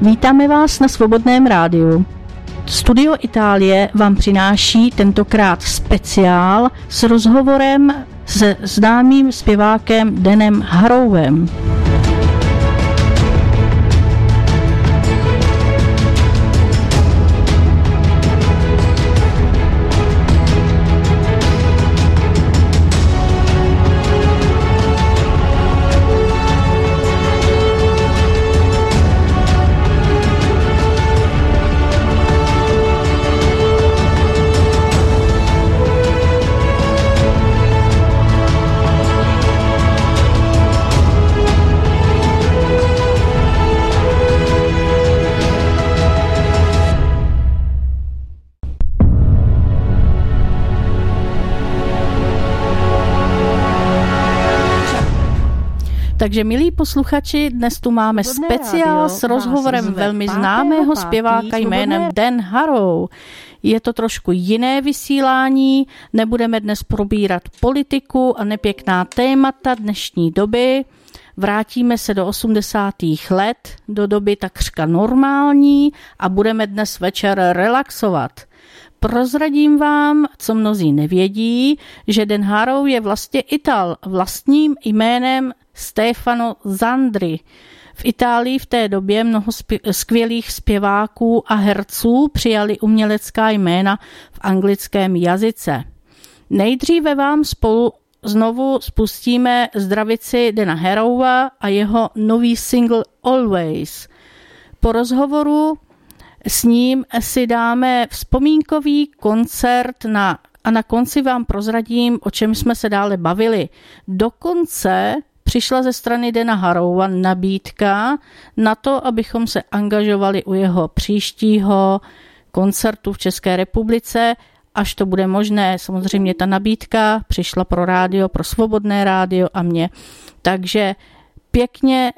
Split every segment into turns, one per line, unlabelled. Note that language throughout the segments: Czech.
Vítáme vás na Svobodném rádiu. Studio Itálie vám přináší tentokrát speciál s rozhovorem se známým zpěvákem Danem Harrowem. Takže milí posluchači, dnes tu máme speciál s rozhovorem velmi známého zpěváka jménem Dan Harrow. Je to trošku jiné vysílání, nebudeme dnes probírat politiku a nepěkná témata dnešní doby. Vrátíme se do 80. let, do doby takřka normální a budeme dnes večer relaxovat. Prozradím vám, co mnozí nevědí, že Dan Harrow je vlastně Ital vlastním jménem Stefano Zandri. V Itálii v té době mnoho skvělých zpěváků a herců přijali umělecká jména v anglickém jazyce. Nejdříve vám spolu znovu spustíme zdravici Dana Harrowa a jeho nový single Always. Po rozhovoru s ním si dáme vzpomínkový koncert a na konci vám prozradím, o čem jsme se dále bavili. Dokonce přišla ze strany Dana Harrowa nabídka na to, abychom se angažovali u jeho příštího koncertu v České republice, až to bude možné. Samozřejmě ta nabídka přišla pro rádio, pro Svobodné rádio a mě. Takže pěkně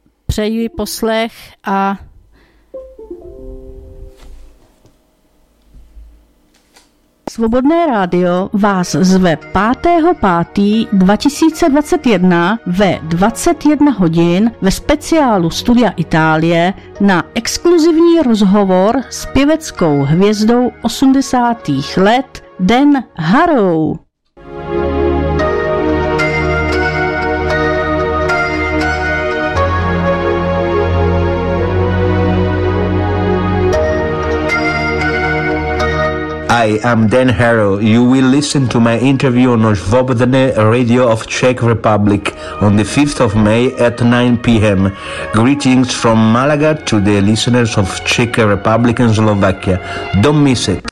přeji poslech a Svobodné rádio vás zve 5.5.2021 ve 21 hodin ve speciálu Studia Itálie na exkluzivní rozhovor s pěveckou hvězdou 80. let Dan Harrow.
Hi, I'm Dan Harrow. You will listen to my interview on Svobodné Radio of Czech Republic on the 5th of May at 9 p.m. Greetings from Malaga to the listeners of Czech Republic and Slovakia. Don't miss it.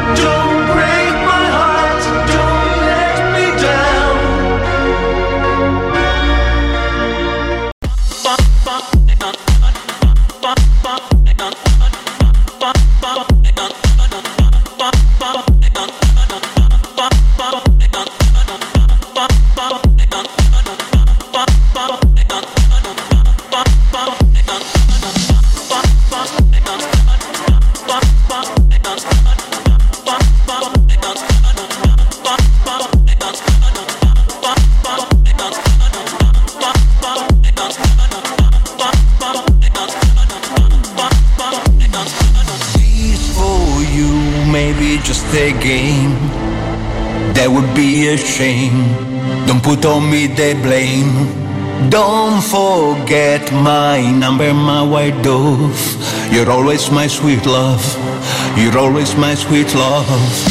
Shame. Don't put on me the blame. Don't forget my number, my white dove. You're always my sweet love. You're always my sweet love.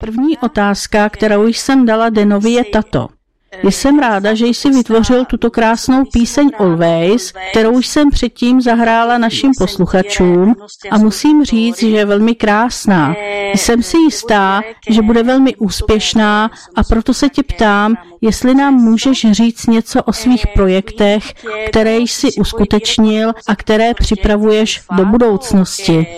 První otázka, kterou jsem dala Danovi, je tato. Jsem ráda, že jsi vytvořil tuto krásnou píseň Always, kterou jsem předtím zahrála našim posluchačům a musím říct, že je velmi krásná. Jsem si jistá, že bude velmi úspěšná a proto se tě ptám, jestli nám můžeš říct něco o svých projektech, které jsi uskutečnil a které připravuješ do budoucnosti.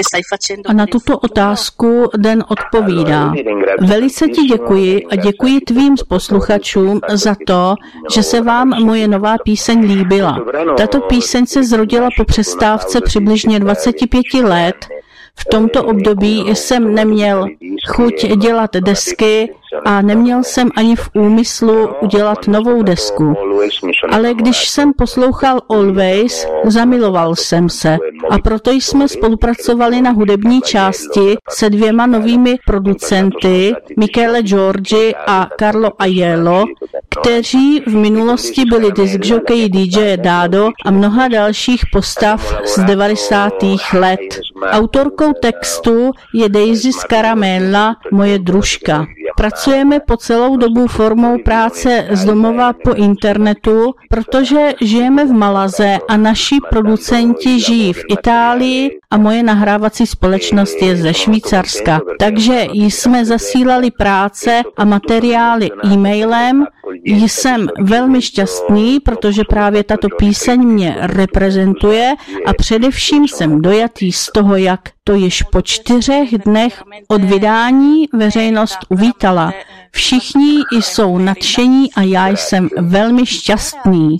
A na tuto otázku Dan odpovídá. Velice ti děkuji a děkuji tvým posluchačům za to, že se vám moje nová píseň líbila. Tato píseň se zrodila po přestávce přibližně 25 let. V tomto období jsem neměl chuť dělat desky a neměl jsem ani v úmyslu udělat novou desku. Ale když jsem poslouchal Always, zamiloval jsem se a proto jsme spolupracovali na hudební části se 2 novými producenty, Michele Giorgi a Carlo Aiello, kteří v minulosti byli discjockey DJ Dado a mnoha dalších postav z 90. let. Autorkou textu je Daisy Scaramella, moje družka. Pracujeme po celou dobu formou práce z domova po internetu, protože žijeme v Malaze a naši producenti žijí v Itálii a moje nahrávací společnost je ze Švýcarska. Takže jsme zasílali práce a materiály e-mailem. Jsem velmi šťastný, protože právě tato píseň mě reprezentuje a především jsem dojatý z toho, jak to již po 4 dnech od vydání veřejnost uvítala. Všichni jsou nadšení a já jsem velmi šťastný.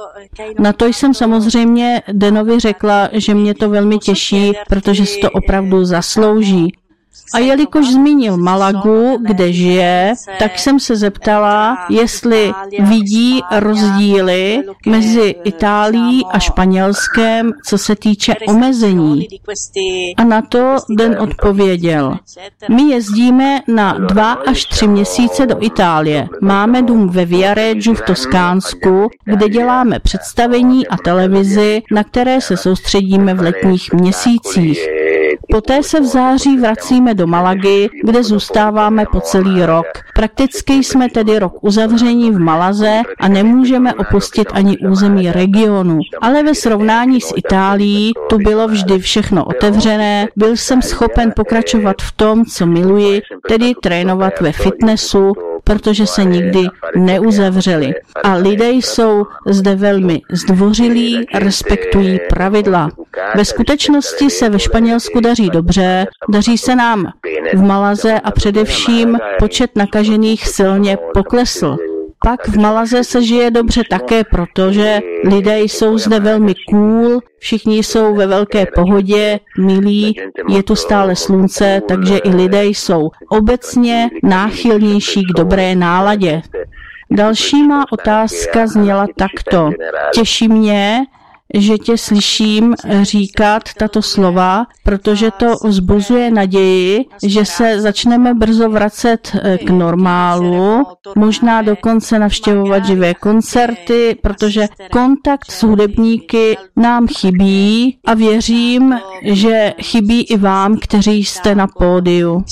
Na to jsem samozřejmě Danovi řekla, že mě to velmi těší, protože si to opravdu zaslouží. A jelikož zmínil Malagu, kde žije, tak jsem se zeptala, jestli vidí rozdíly mezi Itálií a Španělskem, co se týče omezení. A na to Dan odpověděl. My jezdíme na 2 až 3 měsíce do Itálie. Máme dům ve Viareggio v Toskánsku, kde děláme představení a televizi, na které se soustředíme v letních měsících. Poté se v září vracíme do Malagy, kde zůstáváme po celý rok. Prakticky jsme tedy rok uzavření v Malaze a nemůžeme opustit ani území regionu. Ale ve srovnání s Itálií tu bylo vždy všechno otevřené, byl jsem schopen pokračovat v tom, co miluji, tedy trénovat ve fitnessu, protože se nikdy neuzavřeli. A lidé jsou zde velmi zdvořilí, respektují pravidla. Ve skutečnosti se ve Španělsku daří dobře, daří se nám v Malaze a především počet nakažených silně poklesl. Pak v Malaze se žije dobře také, protože lidé jsou zde velmi cool, všichni jsou ve velké pohodě, milí, je tu stále slunce, takže i lidé jsou obecně náchylnější k dobré náladě. Další má otázka zněla takto. Těší mě, že tě slyším říkat tato slova, protože to vzbuzuje naději, že se začneme brzo vracet k normálu, možná dokonce navštěvovat živé koncerty, protože kontakt s hudebníky nám chybí a věřím, že chybí i vám, kteří jste na pódiu.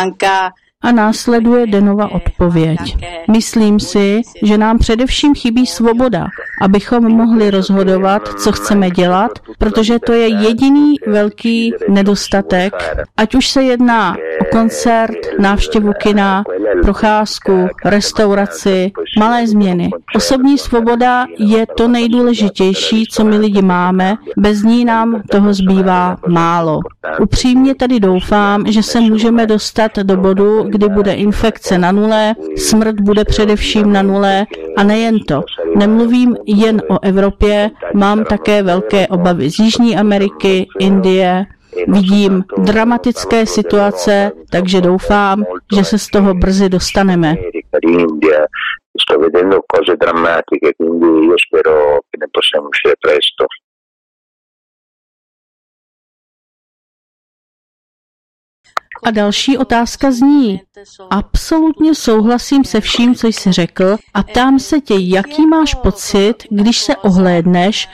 A následuje Danova odpověď. Myslím si, že nám především chybí svoboda, abychom mohli rozhodovat, co chceme dělat, protože to je jediný velký nedostatek, ať už se jedná o koncert, návštěvu kina, procházku, restauraci, malé změny. Osobní svoboda je to nejdůležitější, co my lidi máme, bez ní nám toho zbývá málo. Upřímně tady doufám, že se můžeme dostat do bodu, kdy bude infekce na nule, smrt bude především na nule a nejen to. Nemluvím jen o Evropě, mám také velké obavy z Jižní Ameriky, Indie, vidím dramatické situace, takže doufám, že se z toho brzy dostaneme.
Sto vedendo cose drammatiche, quindi io spero che ne possiamo uscire presto.
A další otázka zní. Absolutně souhlasím se vším, co jsi řekl a ptám se tě, jaký máš pocit, když se ohlédneš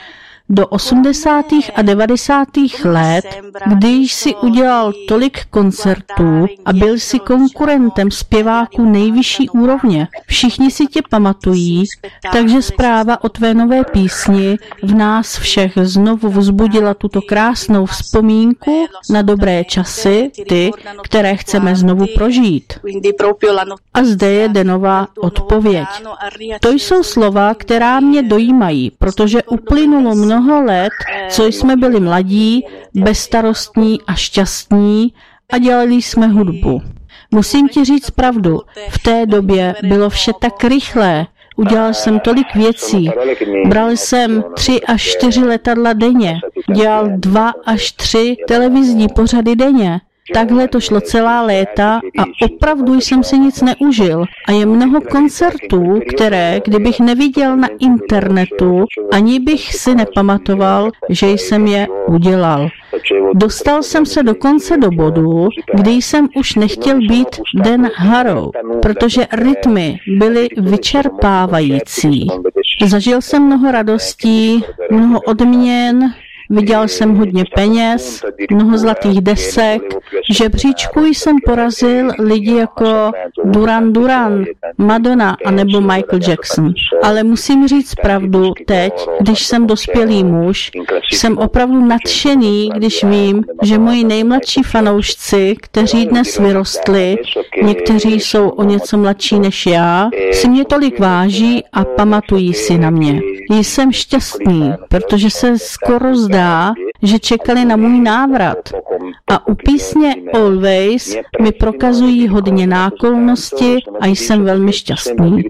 do 80. a 90. let, když si udělal tolik koncertů a byl si konkurentem zpěváků nejvyšší úrovně. Všichni si tě pamatují, takže zpráva o tvé nové písni v nás všech znovu vzbudila tuto krásnou vzpomínku na dobré časy, ty, které chceme znovu prožít. A zde je Denova odpověď. To jsou slova, která mě dojímají, protože uplynulo mnoho let, co jsme byli mladí, bezstarostní a šťastní a dělali jsme hudbu. Musím ti říct pravdu, v té době bylo vše tak rychlé, udělal jsem tolik věcí, bral jsem 3 až 4 letadla denně, dělal 2 až 3 televizní pořady denně. Takhle to šlo celá léta a opravdu jsem si nic neužil. A je mnoho koncertů, které, kdybych neviděl na internetu, ani bych si nepamatoval, že jsem je udělal. Dostal jsem se dokonce do bodu, kdy jsem už nechtěl být Dan Harrow, protože rytmy byly vyčerpávající. Zažil jsem mnoho radostí, mnoho odměn, vydělal jsem hodně peněz, mnoho zlatých desek, žebříčku jsem porazil lidi jako Duran Duran, Madonna anebo Michael Jackson. Ale musím říct pravdu, teď, když jsem dospělý muž, jsem opravdu nadšený, když vím, že moji nejmladší fanoušci, kteří dnes vyrostli, někteří jsou o něco mladší než já, si mě tolik váží a pamatují si na mě. Jsem šťastný, protože se skoro zdá, že čekali na můj návrat. A u písně Always mi prokazují hodně náklonnosti a jsem velmi šťastný.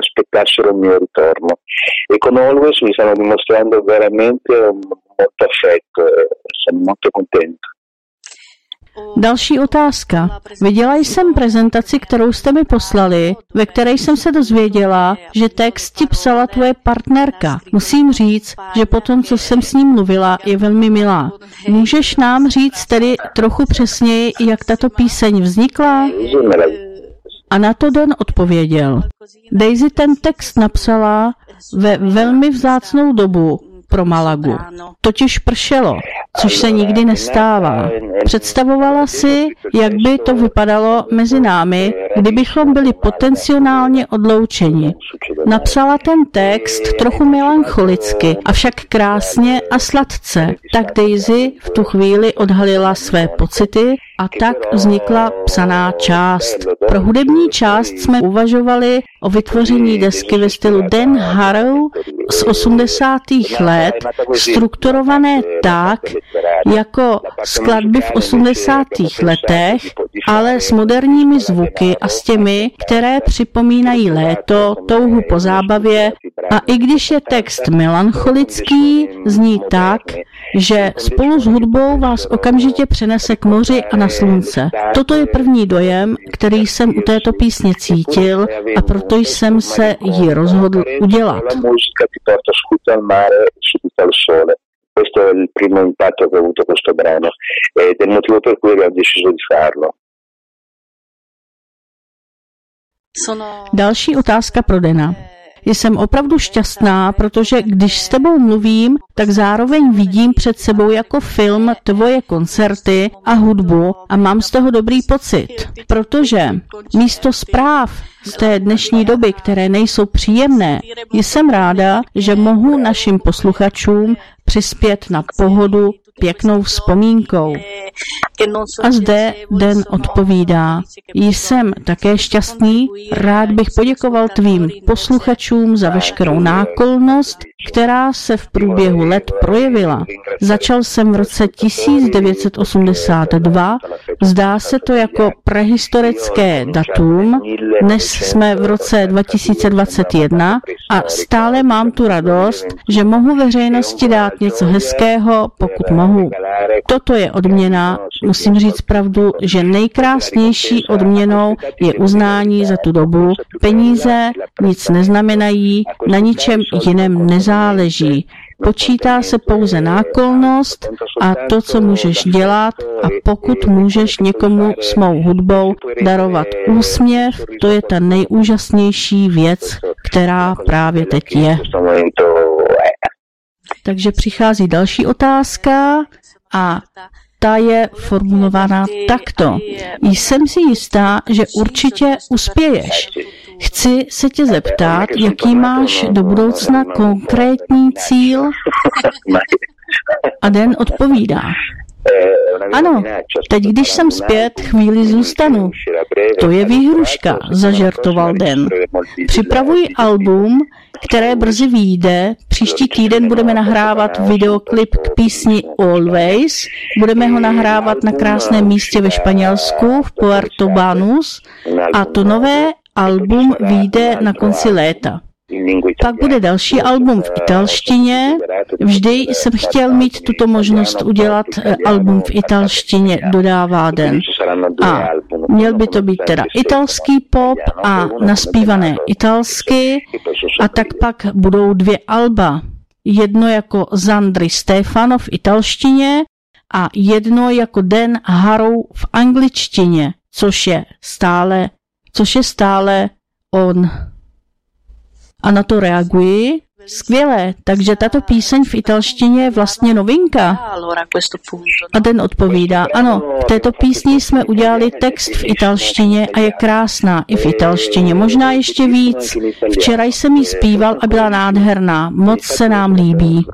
Další otázka. Viděla jsem prezentaci, kterou jste mi poslali, ve které jsem se dozvěděla, že text ti psala tvoje partnerka. Musím říct, že po tom, co jsem s ním mluvila, je velmi milá. Můžeš nám říct tedy trochu přesněji, jak tato píseň vznikla? A na to Den odpověděl. Daisy ten text napsala ve velmi vzácnou dobu pro Malagu. Totiž pršelo, což se nikdy nestává. Představovala si, jak by to vypadalo mezi námi, kdybychom byli potenciálně odloučeni. Napsala ten text trochu melancholicky, avšak krásně a sladce. Tak Daisy v tu chvíli odhalila své pocity a tak vznikla psaná část. Pro hudební část jsme uvažovali o vytvoření desky ve stylu Dan Harrow z 80. let, strukturované tak, jako skladby v 80. letech, ale s moderními zvuky a s těmi, které připomínají léto, touhu po zábavě, a i když je text melancholický, zní tak, že spolu s hudbou vás okamžitě přenese k moři a na slunce. Toto je první dojem, který jsem u této písně cítil, a proto jsem se ji rozhodl udělat.
Questo è il primo impatto che ha avuto questo brano ed è il motivo per cui ho deciso di farlo.
Další otázka pro Dana. Jsem opravdu šťastná, protože když s tebou mluvím, tak zároveň vidím před sebou jako film tvoje koncerty a hudbu a mám z toho dobrý pocit. Protože místo zpráv z té dnešní doby, které nejsou příjemné, jsem ráda, že mohu našim posluchačům přispět na pohodu pěknou vzpomínkou. A zde Den odpovídá. Jsem také šťastný, rád bych poděkoval tvým posluchačům za veškerou náklonnost, která se v průběhu let projevila. Začal jsem v roce 1982, zdá se to jako prehistorické datum, dnes jsme v roce 2021 a stále mám tu radost, že mohu veřejnosti dát něco hezkého, pokud mohu. Toto je odměna, musím říct pravdu, že nejkrásnější odměnou je uznání za tu dobu. Peníze nic neznamenají, na ničem jiném nezáleží. Počítá se pouze náklonnost a to, co můžeš dělat, a pokud můžeš někomu s mou hudbou darovat úsměv, to je ta nejúžasnější věc, která právě teď je. Takže přichází další otázka a ta je formulována takto. Jsem si jistá, že určitě uspěješ. Chci se tě zeptat, jaký máš do budoucna konkrétní cíl? A Dan odpovídá. Ano, teď když jsem zpět, chvíli zůstanu. To je výhruška, zažertoval Dan. Připravuji album, které brzy vyjde. Příští týden budeme nahrávat videoklip k písni Always. Budeme ho nahrávat na krásném místě ve Španělsku, v Puerto Banús. A to nové album vyjde na konci léta. Pak bude další album v italštině. Vždy jsem chtěl mít tuto možnost udělat album v italštině, dodává Dan. A měl by to být teda italský pop a naspívané italsky. A tak pak budou 2 alba. Jedno jako Zandri Stefano v italštině a jedno jako Dan Harrow v angličtině, což je stále on. A na to reaguji. Skvělé, takže tato píseň v italštině je vlastně novinka. A Dan odpovídá, ano, k této písni jsme udělali text v italštině a je krásná i v italštině, možná ještě víc. Včera jsem jí zpíval a byla nádherná, moc se nám líbí.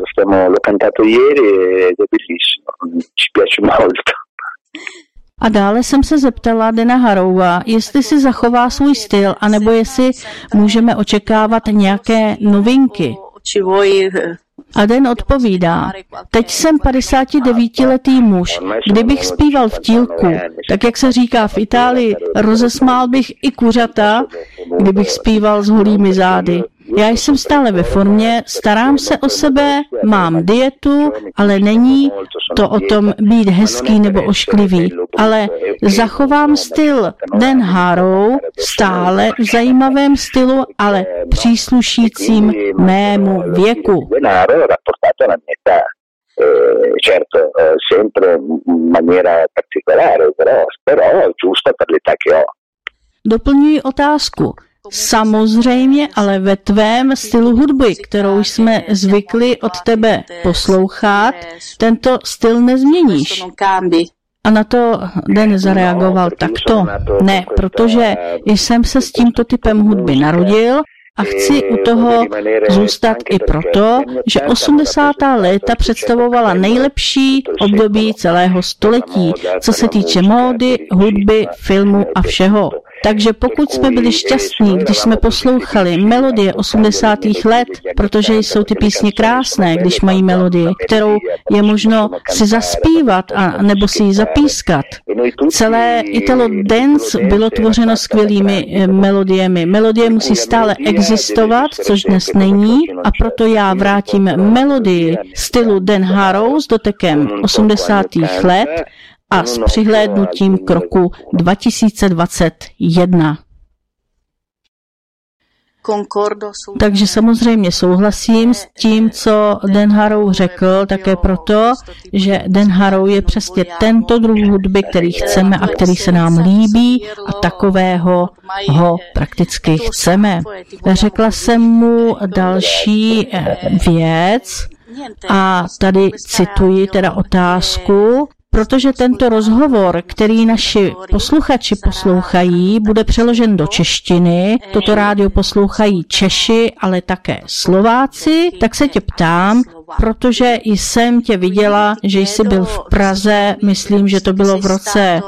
A dále jsem se zeptala Dana Harrowa, jestli si zachová svůj styl, anebo jestli můžeme očekávat nějaké novinky. A Dan odpovídá, teď jsem 59letý muž, kdybych zpíval v tílku, tak jak se říká v Itálii, rozesmál bych i kuřata, kdybych zpíval s holými zády. Já jsem stále ve formě, starám se o sebe, mám dietu, ale není to o tom být hezký nebo ošklivý, ale zachovám styl Dan Harrow, stále v zajímavém stylu, ale příslušícím mému věku.
Certo, sempre in maniera particolare, però giusta per l'età che ho.
Doplňuji otázku. Samozřejmě, ale ve tvém stylu hudby, kterou jsme zvykli od tebe poslouchat, tento styl nezměníš. A na to Dan zareagoval takto. Ne, protože jsem se s tímto typem hudby narodil a chci u toho zůstat i proto, že 80. léta představovala nejlepší období celého století, co se týče módy, hudby, filmu a všeho. Takže pokud jsme byli šťastní, když jsme poslouchali melodie 80. let, protože jsou ty písně krásné, když mají melodii, kterou je možno si zaspívat a nebo si ji zapískat. Celé Italo Dance bylo tvořeno skvělými melodiemi. Melodie musí stále existovat, což dnes není, a proto já vrátím melodii stylu Dan Harrow s dotekem 80. let a s přihlédnutím k roku 2021. Takže samozřejmě souhlasím s tím, co Dan Harrow řekl, také proto, že Dan Harrow je přesně tento druh hudby, který chceme a který se nám líbí a takového ho prakticky chceme. Řekla jsem mu další věc a tady cituji teda otázku, protože tento rozhovor, který naši posluchači poslouchají, bude přeložen do češtiny. Toto rádio poslouchají Češi, ale také Slováci. Tak se tě ptám, protože jsem tě viděla, že jsi byl v Praze, myslím, že to bylo v roce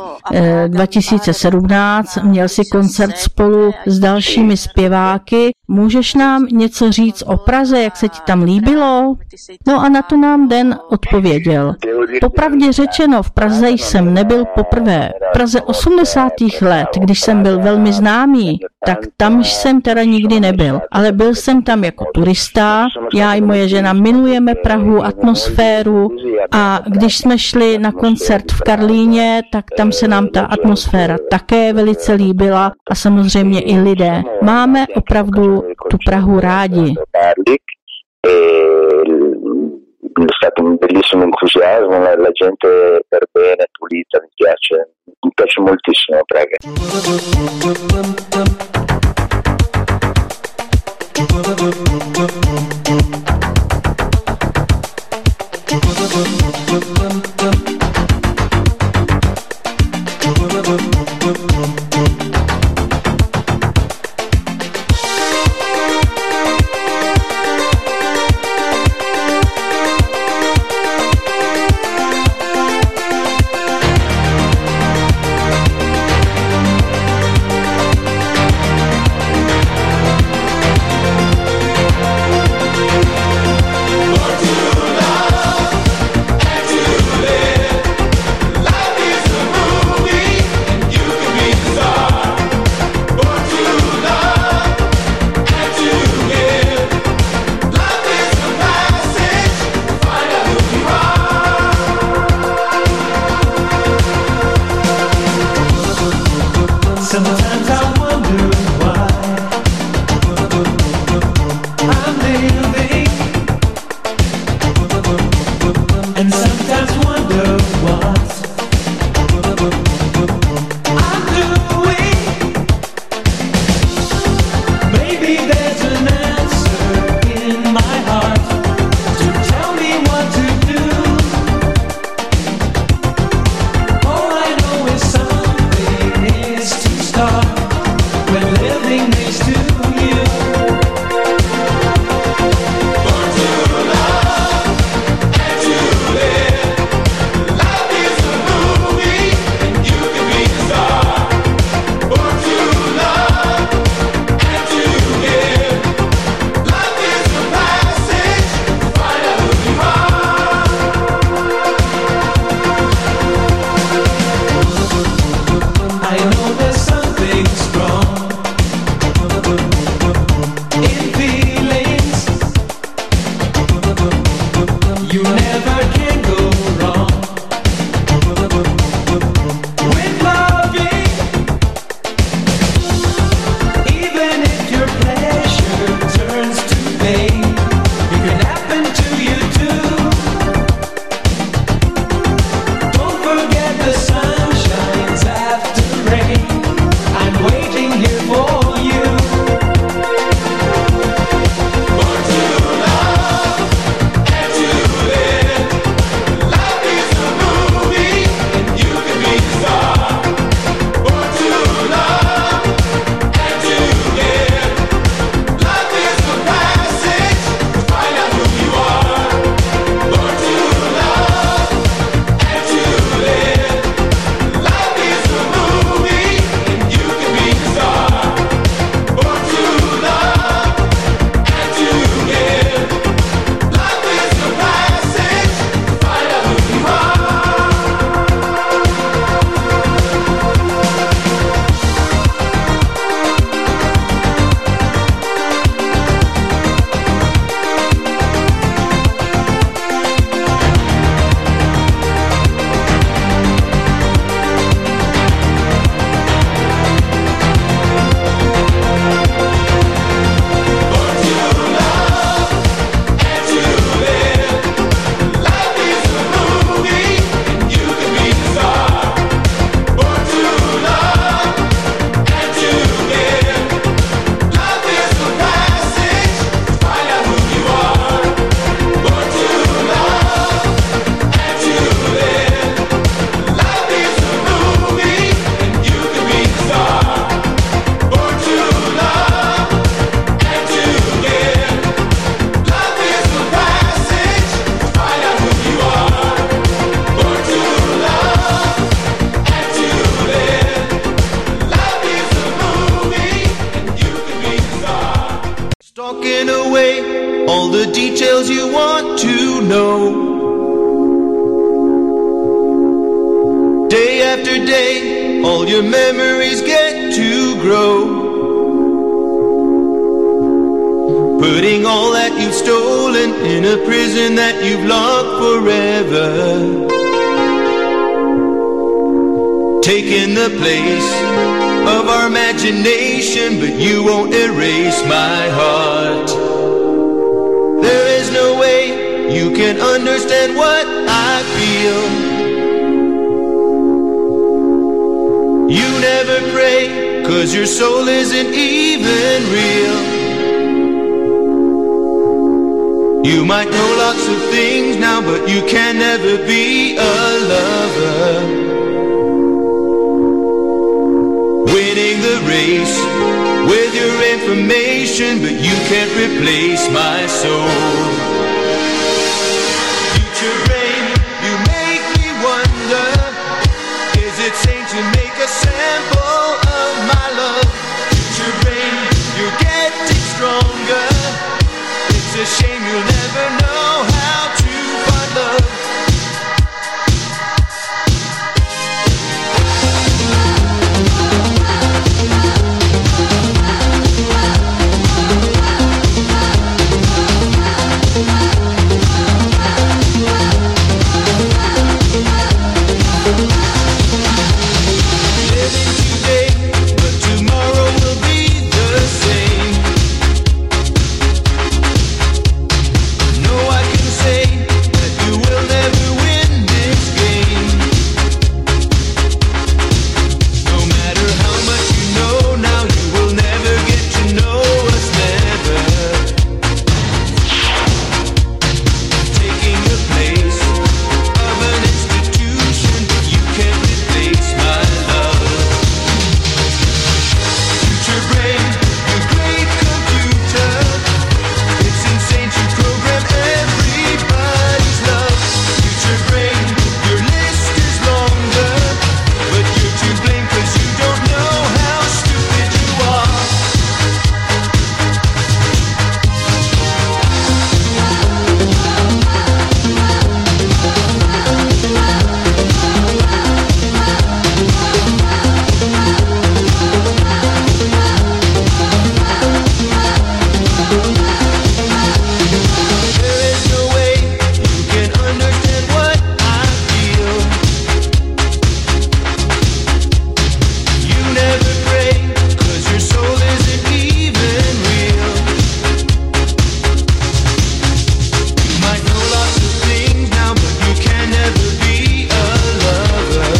2017, měl si koncert spolu s dalšími zpěváky. Můžeš nám něco říct o Praze, jak se ti tam líbilo? No a na to nám Dan odpověděl. Popravdě řečeno, v Praze jsem nebyl poprvé. V Praze 80. let, když jsem byl velmi známý, tak tam jsem teda nikdy nebyl. Ale byl jsem tam jako turista, já i moje žena milujeme Prahu, atmosféru a když jsme šli na koncert v Karlíně, tak tam se nám ta atmosféra také velice líbila a samozřejmě i lidé. Máme opravdu tu Prahu rádi.
È stato un bellissimo entusiasmo, la gente per bene, pulita, mi piace moltissimo Praga.
details you want to know. Day after day, all your memories get to grow. Putting all that you've stolen in a prison that you've locked forever. Taking the place of our imagination, but you won't erase my heart. There is no way you can understand what I feel. You never pray, 'cause your soul isn't even real. You might know lots of things now, but you can never be a lover. Winning the race with your information, but you can't replace my soul. Future brain, you make me wonder, is it sane to make a sample of my love? Future brain, you're getting stronger. It's a shame you'll never know how to find love. Living today, but tomorrow will be the same. No, I can say that you will never win this game. No matter how much you know now, you will never get to know us, never. Taking the place of an institution, but you can't replace my love. Future brain, you great computer, it's insane to program everybody's love. Future brain, your list is longer, but you're to blame 'cause you don't know how stupid you are. There is no way you can understand what I feel. You never pray 'cause your soul isn't even real. You might know lots of things now, but you can never be a lover.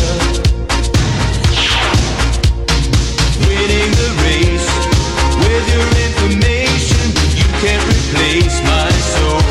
Winning the race with your information, but you can't replace my soul.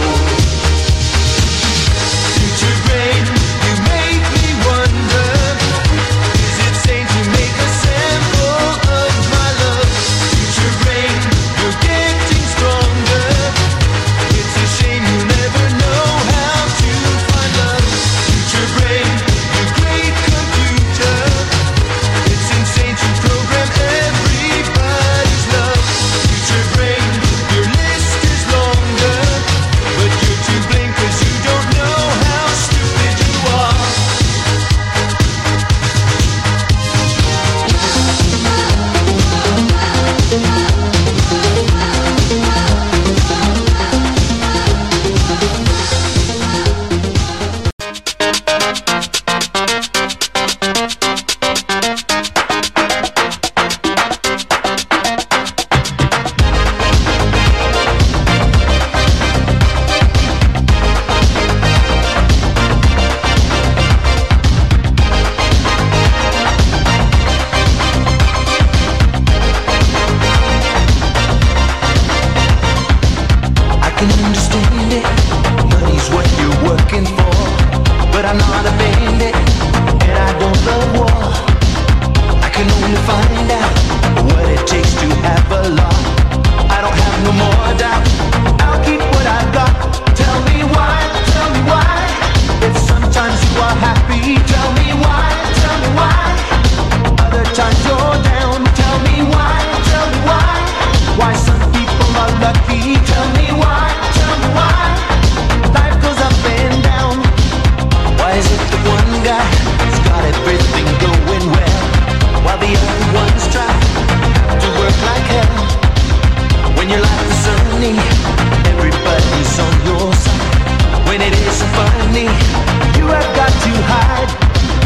Future brain, you make me wonder, is it sane to make a sample of my love? Future brain, you're getting stronger. It's a shame you never know how to find love. Future brain, you great computer, it's insane to program everybody's love. Future brain, your list is longer, but you're to blame 'cause you don't know how stupid you are. I can understand it, money's what you're working for, but I'm not a bandit, and I don't love war. I can only find out what it takes to have a lot. I don't have no more doubt, I'll keep what I've got. Tell me why, if sometimes you are happy, tell me why, other times you're down, tell me why, some people are lucky, tell me why, life goes up and down. Why is it the one guy has got everything going well, while the other ones try to work like hell? When your life is sunny, everybody's on your side. When it isn't funny, you have got to hide.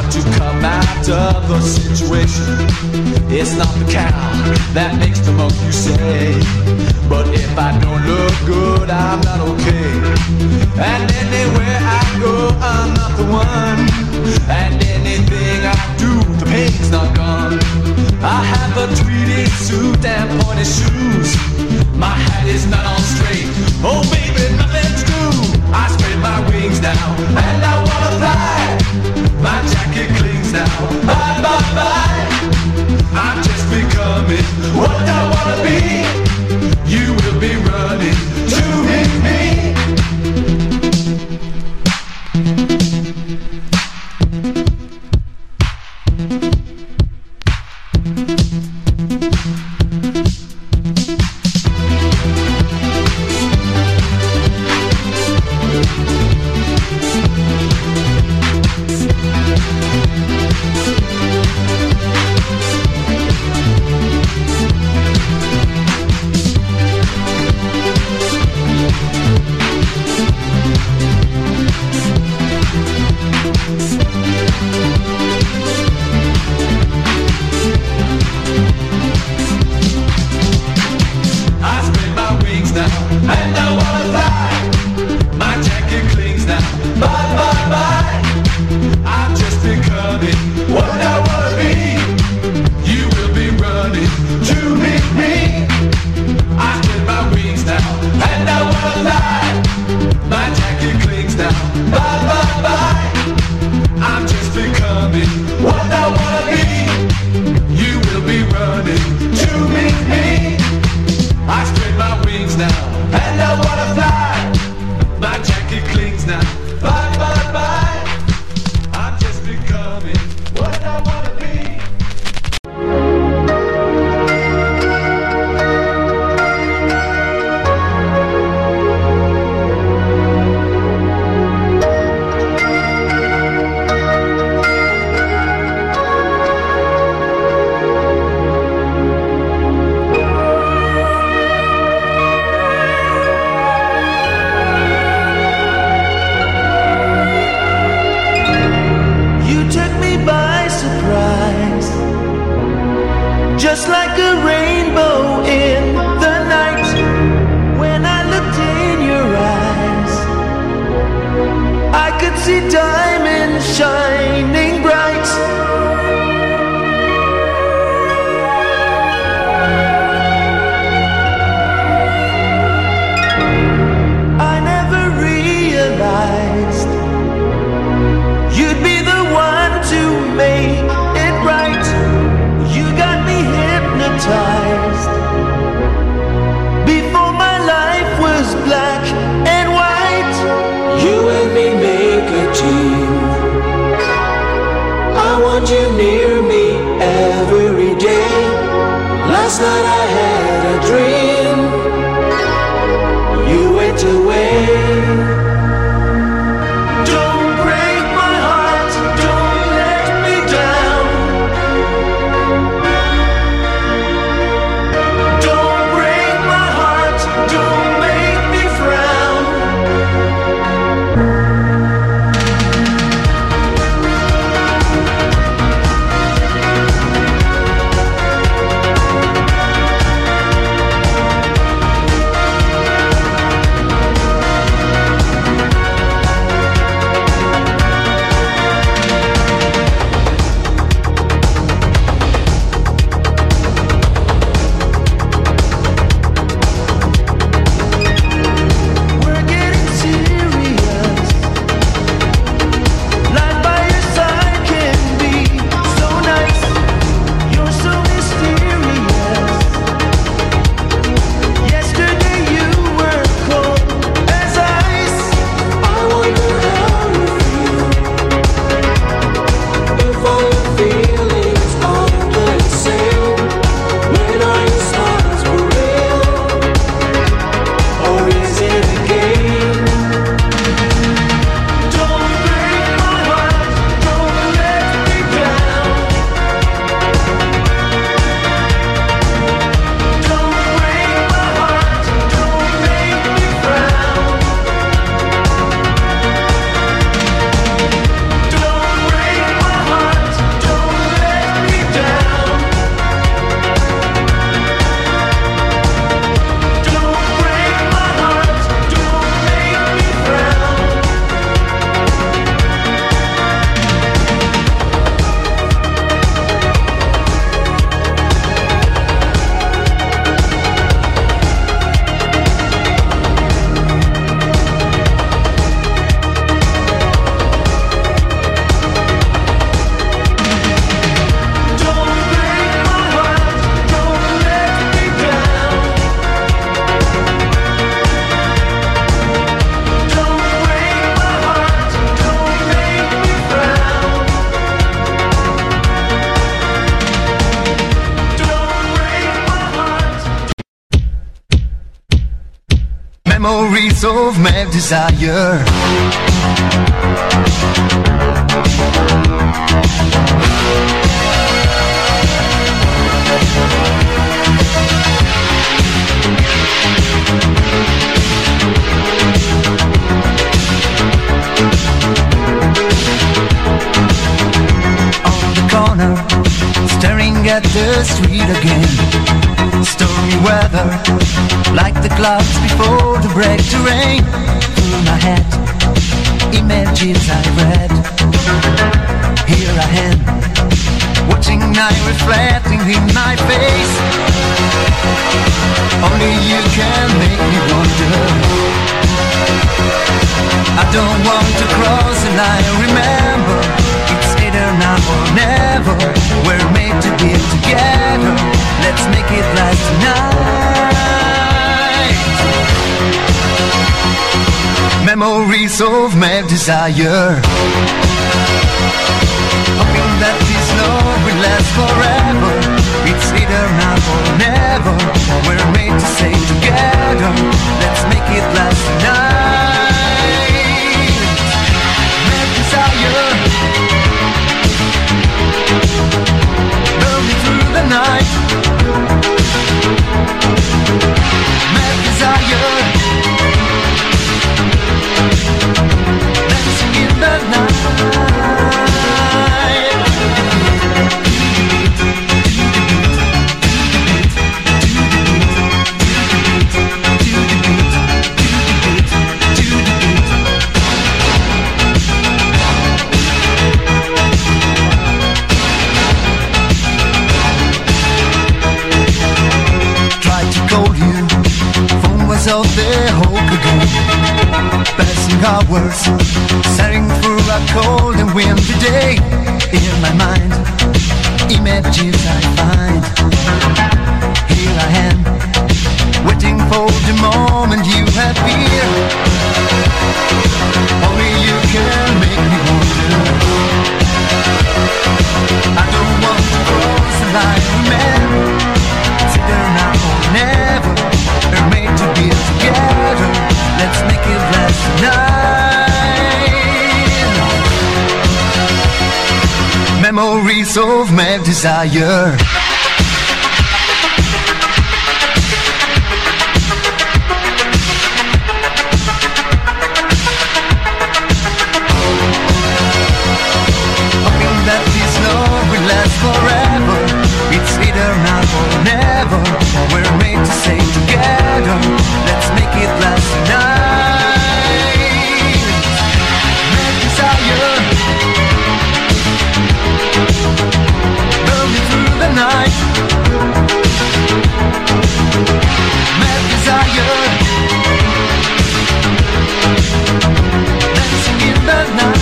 to come out of the situation. It's not the cow that makes the monk, you say. But if I don't look good, I'm not okay. And anywhere I go, I'm not the one. And anything I do, the pain's not gone. I have a tweedy suit and pointy shoes. My hat is not on straight. Oh baby, nothing to do. I spread my wings now and I wanna fly. My jacket clings now. Bye, bye, bye. I'm just becoming what I wanna be. You will be running to meet me. Memories of mad desire. On the corner, staring at the street again. Stormy weather, like the clouds before the break to rain. Through my head, images I read. Here I am, watching night reflecting in my face. Only you can make me wonder. I don't want to cross the line, remember, it's either now or never. We're made to be together, let's make it last tonight. Memories of mad desire. Hoping that this love will last forever. It's either now or never. We're made to stay together, let's make it last tonight. Mad desire, burning through the night. Mad desire, dancing in the night. Of the hope again, passing hours, staring through a cold and windy day. In my mind, images I find. Here I am, waiting for the moment you appear. Only you can make me wonder. I don't want to cross the line, remember, it's either now or never. We're made to be together, let's make it last tonight. Memories of mad desire. Hoping that this love will last forever. It's either now or never. We're made to stay together, let's make it last tonight. Mad desire, burning through the night. Mad desire, dancing in the night.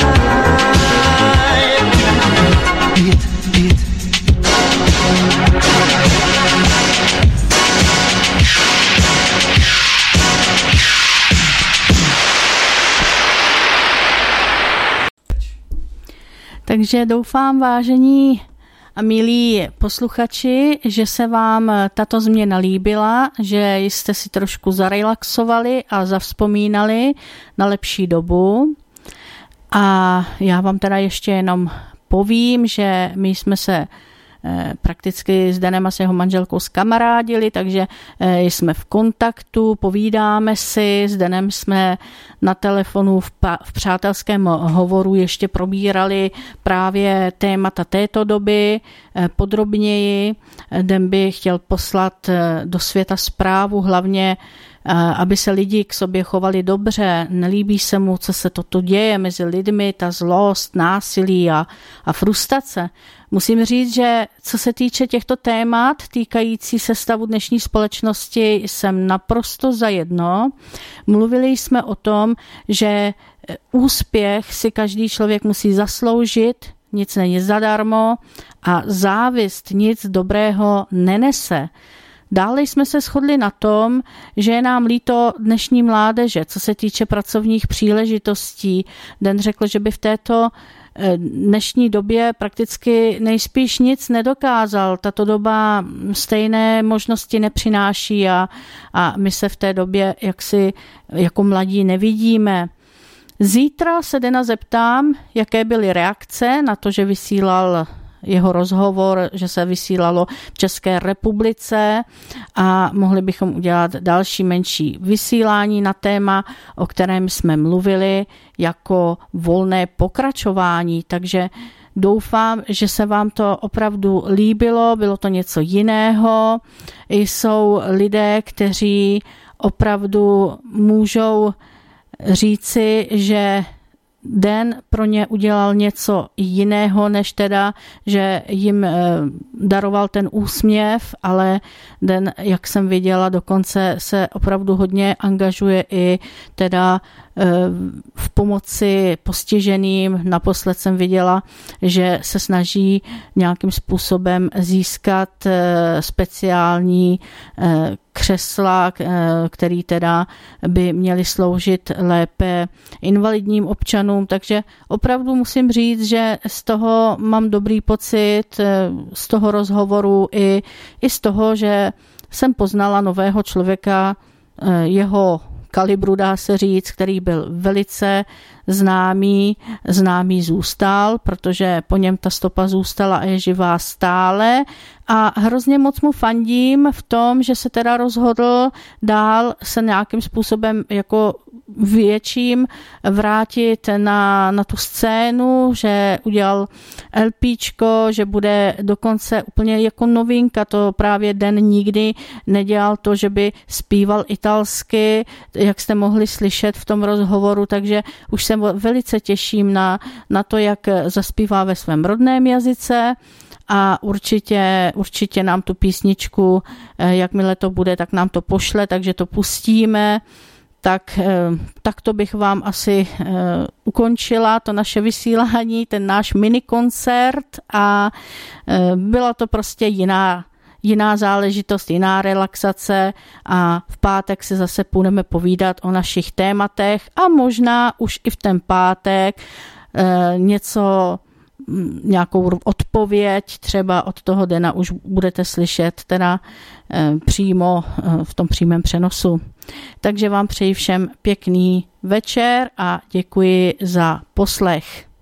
Takže doufám, vážení a milí posluchači, že se vám tato změna líbila, že jste si trošku zarelaxovali a zavzpomínali na lepší dobu. A já vám teda ještě jenom povím, že my jsme se prakticky s Danem a s jeho manželkou zkamarádili, takže jsme v kontaktu, povídáme si, s Danem jsme na telefonu v přátelském hovoru ještě probírali právě témata této doby podrobněji. Dan by chtěl poslat do světa zprávu, hlavně aby se lidi k sobě chovali dobře, nelíbí se mu, co se toto děje mezi lidmi, ta zlost, násilí a frustrace. Musím říct, že co se týče těchto témat týkající se stavu dnešní společnosti, jsem naprosto zajedno. Mluvili jsme o tom, že úspěch si každý člověk musí zasloužit, nic není zadarmo a závist nic dobrého nenese. Dále jsme se shodli na tom, že je nám líto dnešní mládeže, co se týče pracovních příležitostí. Den řekl, že by v této dnešní době prakticky nejspíš nic nedokázal. Tato doba stejné možnosti nepřináší a my se v té době jaksi jako mladí nevidíme. Zítra se Dana zeptám, jaké byly reakce na to, že vysílal jeho rozhovor, že se vysílalo v České republice a mohli bychom udělat další menší vysílání na téma, o kterém jsme mluvili, jako volné pokračování. Takže doufám, že se vám to opravdu líbilo, bylo to něco jiného. Jsou lidé, kteří opravdu můžou říci, že Dan pro ně udělal něco jiného, než teda, že jim daroval ten úsměv, ale Dan, jak jsem viděla, dokonce se opravdu hodně angažuje i teda v pomoci postiženým. Naposled jsem viděla, že se snaží nějakým způsobem získat speciální křesla, který teda by měly sloužit lépe invalidním občanům, takže opravdu musím říct, že z toho mám dobrý pocit, z toho rozhovoru i z toho, že jsem poznala nového člověka, jeho kalibru, dá se říct, který byl velice známý zůstal, protože po něm ta stopa zůstala a je živá stále a hrozně moc mu fandím v tom, že se teda rozhodl dál se nějakým způsobem jako větším vrátit na tu scénu, že udělal LPčko, že bude dokonce úplně jako novinka, to právě Dan nikdy nedělal to, že by zpíval italsky, jak jste mohli slyšet v tom rozhovoru, takže už se velice těším na to, jak zaspívá ve svém rodném jazyce a určitě nám tu písničku, jakmile to bude, tak nám to pošle, takže to pustíme. Tak to bych vám asi ukončila to naše vysílání, ten náš minikoncert a byla to prostě jiná záležitost, jiná relaxace a v pátek se zase budeme povídat o našich tématech a možná už i v ten pátek nějakou odpověď třeba od toho Dana už budete slyšet teda přímo v tom přímém přenosu. Takže vám přeji všem pěkný večer a děkuji za poslech.